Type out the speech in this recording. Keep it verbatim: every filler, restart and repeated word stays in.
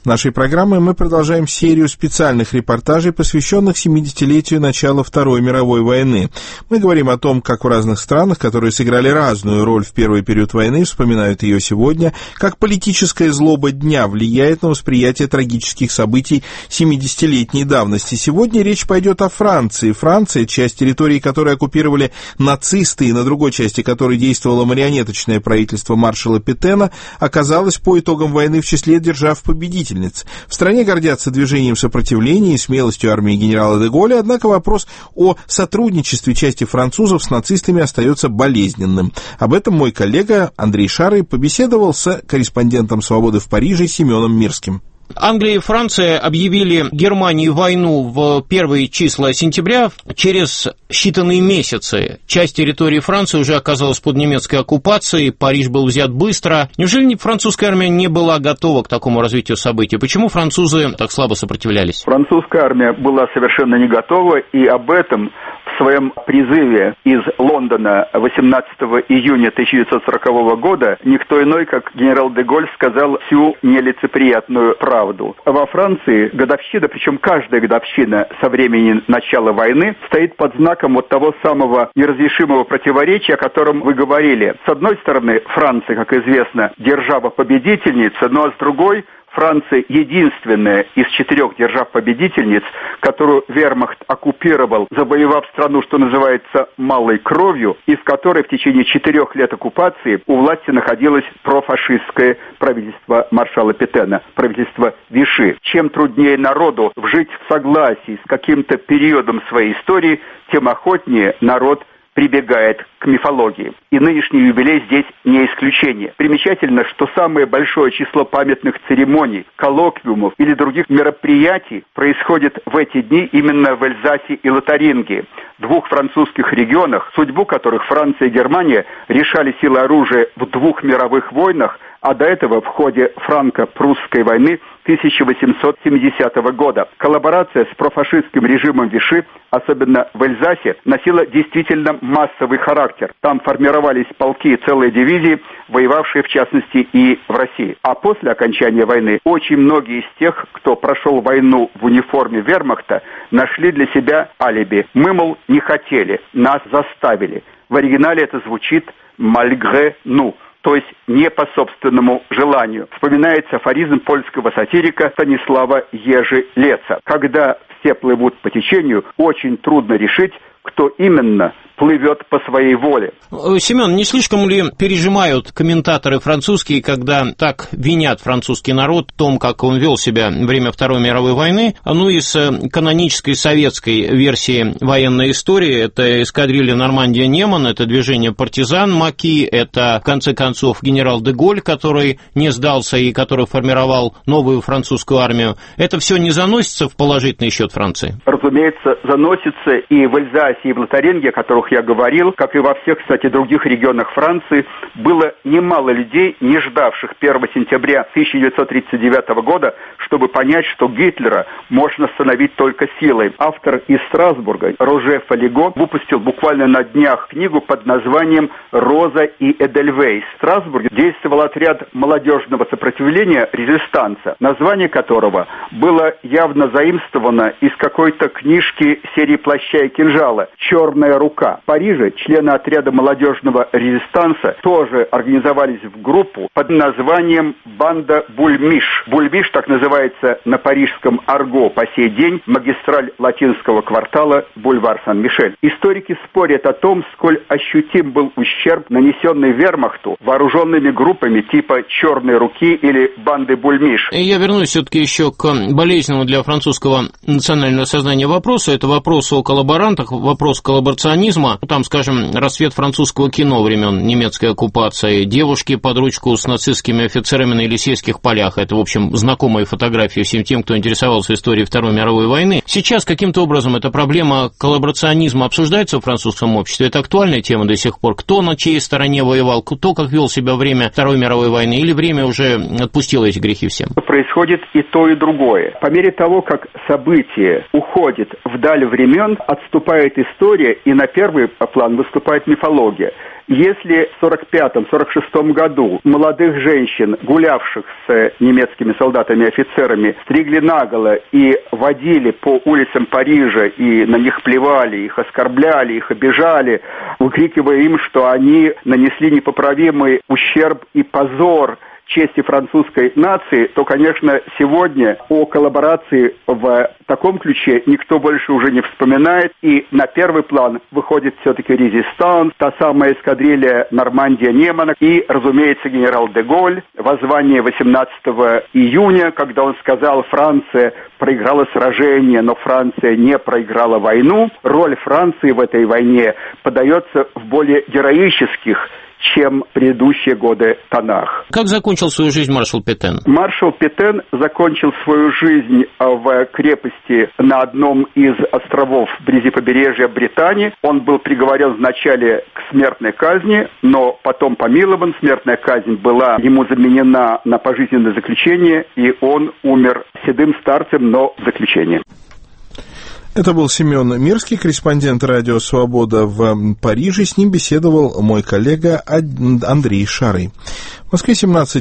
Нашей программой мы продолжаем серию специальных репортажей, посвященных семидесятилетию начала Второй мировой войны. Мы говорим о том, как в разных странах, которые сыграли разную роль в первый период войны, вспоминают ее сегодня, как политическая злоба дня влияет на восприятие трагических событий семидесятилетней давности. Сегодня речь пойдет о Франции. Франция, часть территории которой оккупировали нацисты и на другой части которой действовало марионеточное правительство маршала Петена, оказалась по итогам войны в числе держав-победителей. В стране гордятся движением сопротивления и смелостью армии генерала де Голля, однако вопрос о сотрудничестве части французов с нацистами остается болезненным. Об этом мой коллега Андрей Шарый побеседовал с корреспондентом «Свободы» в Париже Семеном Мирским. Англия и Франция объявили Германии войну в первые числа сентября. Через считанные месяцы часть территории Франции уже оказалась под немецкой оккупацией, Париж был взят быстро. Неужели французская армия не была готова к такому развитию событий? Почему французы так слабо сопротивлялись? Французская армия была совершенно не готова, и об этом в своем призыве из Лондона восемнадцатого июня тысяча девятьсот сорокового года никто иной, как генерал де Голль, сказал всю нелицеприятную правду. Во Франции годовщина, причем каждая годовщина со времени начала войны, стоит под знаком вот того самого неразрешимого противоречия, о котором вы говорили. С одной стороны, Франция, как известно, держава-победительница, но с другой – Франция единственная из четырех держав-победительниц, которую вермахт оккупировал, завоевав страну, что называется, малой кровью, и в которой в течение четырех лет оккупации у власти находилось профашистское правительство маршала Петена, правительство Виши. Чем труднее народу жить в согласии с каким-то периодом своей истории, тем охотнее народ прибегает к мифологии. И нынешний юбилей здесь не исключение. Примечательно, что самое большое число памятных церемоний, коллоквиумов или других мероприятий происходит в эти дни именно в Эльзасе и Лотарингии, двух французских регионах, судьбу которых Франция и Германия решали силы оружия в двух мировых войнах, а до этого в ходе франко-прусской войны тысяча восемьсот семидесятого года. Коллаборация с профашистским режимом Виши, особенно в Эльзасе, носила действительно массовый характер. Там формировались полки и целые дивизии, воевавшие в частности и в России. А после окончания войны очень многие из тех, кто прошел войну в униформе вермахта, нашли для себя алиби. Мы, мол, не хотели, нас заставили. В оригинале это звучит «malgré nous», то есть не по собственному желанию. Вспоминается афоризм польского сатирика Станислава Ежи-Леца. Когда все плывут по течению, очень трудно решить, кто именно плывет по своей воле. Семен, не слишком ли пережимают комментаторы французские, когда так винят французский народ в том, как он вел себя во время Второй мировой войны? Ну и с канонической советской версии военной истории, это эскадрилья Нормандия-Неман, это движение партизан Маки, это, в конце концов, генерал де Голль, который не сдался и который формировал новую французскую армию. Это все не заносится в положительный счет Франции? Разумеется, заносится и в Эльзасе, и в Лотаринге, о которых я говорил, как и во всех, кстати, других регионах Франции, было немало людей, не ждавших первого сентября тысяча девятьсот тридцать девятого года, чтобы понять, что Гитлера можно остановить только силой. Автор из Страсбурга, Роже Фалиго, выпустил буквально на днях книгу под названием «Роза и Эдельвейс». В Страсбурге действовал отряд молодежного сопротивления «Резистанса», название которого было явно заимствовано из какой-то книжки серии «Плаща и кинжала» «Черная рука». В Париже члены отряда молодежного резистанса тоже организовались в группу под названием «Банда Бульмиш». Бульмиш так называется на парижском арго по сей день, магистраль латинского квартала бульвар Сан-Мишель. Историки спорят о том, сколь ощутим был ущерб, нанесенный вермахту вооруженными группами типа «Черной руки» или «Банды Бульмиш». Я вернусь все-таки еще к болезненному для французского национального сознания вопросу. Это вопрос о коллаборантах, вопрос коллаборационизма. Там, скажем, расцвет французского кино времен немецкой оккупации, девушки под ручку с нацистскими офицерами на Елисейских полях. Это, в общем, знакомые фотографии всем тем, кто интересовался историей Второй мировой войны. Сейчас каким-то образом эта проблема коллаборационизма обсуждается в французском обществе? Это актуальная тема до сих пор? Кто на чьей стороне воевал? Кто как вел себя во время Второй мировой войны? Или время уже отпустило эти грехи всем? Происходит и то, и другое. По мере того, как событие уходит вдаль времен, отступает история, и на первый план выступает мифология. Если в сорок пятом — сорок шестом году молодых женщин, гулявших с немецкими солдатами и офицерами, стригли наголо и водили по улицам Парижа, и на них плевали, их оскорбляли, их обижали, выкрикивая им, что они нанесли непоправимый ущерб и позор чести французской нации, то, конечно, сегодня о коллаборации в таком ключе никто больше уже не вспоминает, и на первый план выходит все-таки резистанс, та самая эскадрилья Нормандия-Немана и, разумеется, генерал де Голь, воззвание восемнадцатого июня, когда он сказал: Франция проиграла сражение, но Франция не проиграла войну. Роль Франции в этой войне подается в более героических, чем предыдущие годы, тонах. Как закончил свою жизнь маршал Петен? Маршал Петен закончил свою жизнь в крепости на одном из островов вблизи побережья Британии. Он был приговорен вначале к смертной казни, но потом помилован. Смертная казнь была ему заменена на пожизненное заключение, и он умер седым старцем, но в заключении. Это был Семен Мирский, корреспондент «Радио Свобода» в Париже. С ним беседовал мой коллега Андрей Шарый. В Москве семнадцать